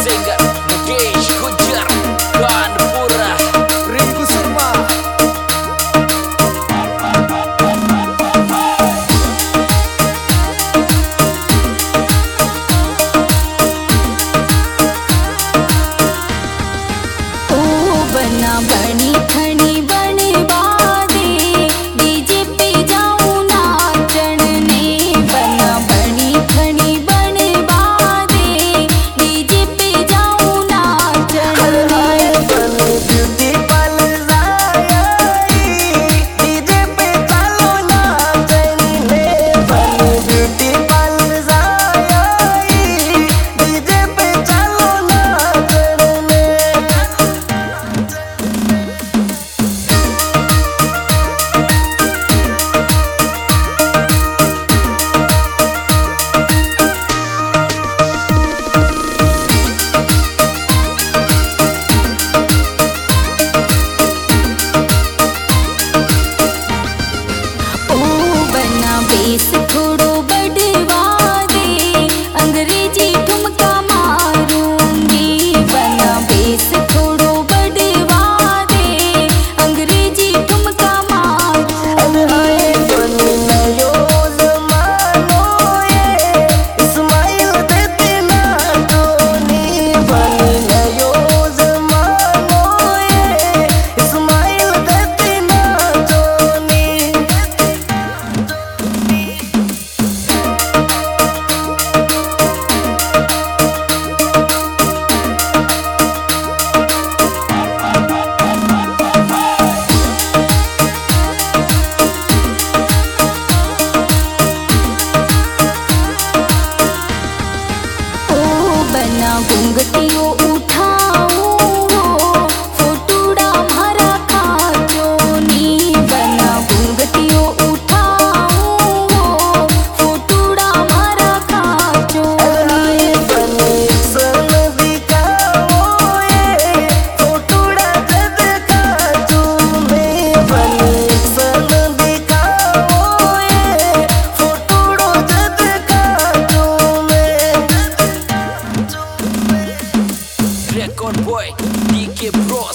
singer Mukesh Gujar Kanpura Rinku Surma. बना बनी खनी बने बादे डीजे पे जाऊं नाचन ने बना बनी खनी बने बादे डीजे पे जाऊं नाचन ने ब्यूटी पार्लर आई डीजे पे चलो नाचन ने ब्यूटी पार्लर आई डीजे पे चलो नाचन ने बना बेस थोड़ो बढ़वा दे अंग्रेजी ठुमका मारूंगी बना बेस थोड़ो बढ़वा दे अंग्रेजी ठुमका मारूंगी नयो जमानो ये इस्माइल देते ना जोनी बनी नयो जमानो ये इस्माइल देते ना जोनी बना घूंघटियों उठाऊं फोटूड़ा मारा खाचोनी बना घूंघटियों उठाऊं फोटूड़ा मारा खाचोनी बनी सन दिखाओ ये फोटूड़ा जब खाचू में बनी सन दिखाओ ये फोटूड़ो जब खाचू में Record Boy DK Bros.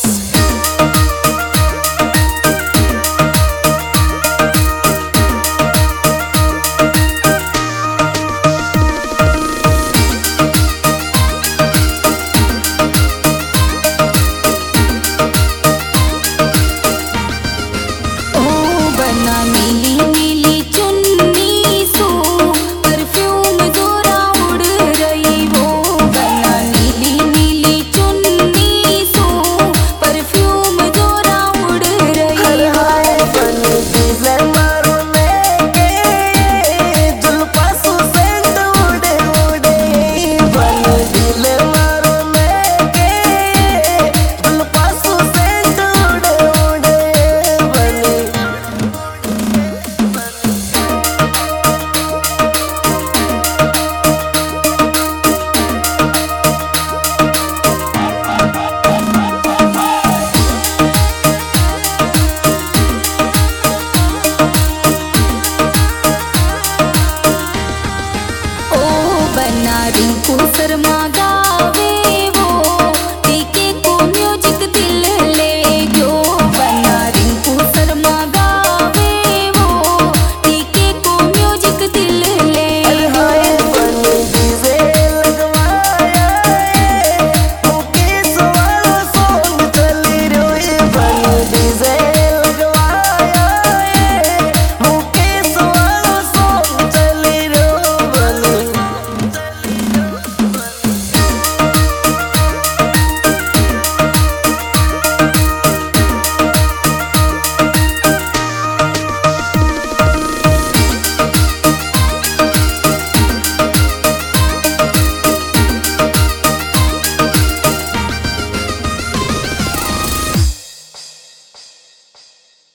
बना नीली नीली चुन्नी सो परफ्यूम जोरा उड़ रही वो बना नीली नीली चुन्नी सो परफ्यूम जोरा उड़ रही हाय बनी दिल मारो में के जुल्फा सुसेंट उड़े उड़े बनी दिल मारो में के जुल्फा सुसेंट उड़े उड़े बनी ओ बना रिंकू शर्मा गा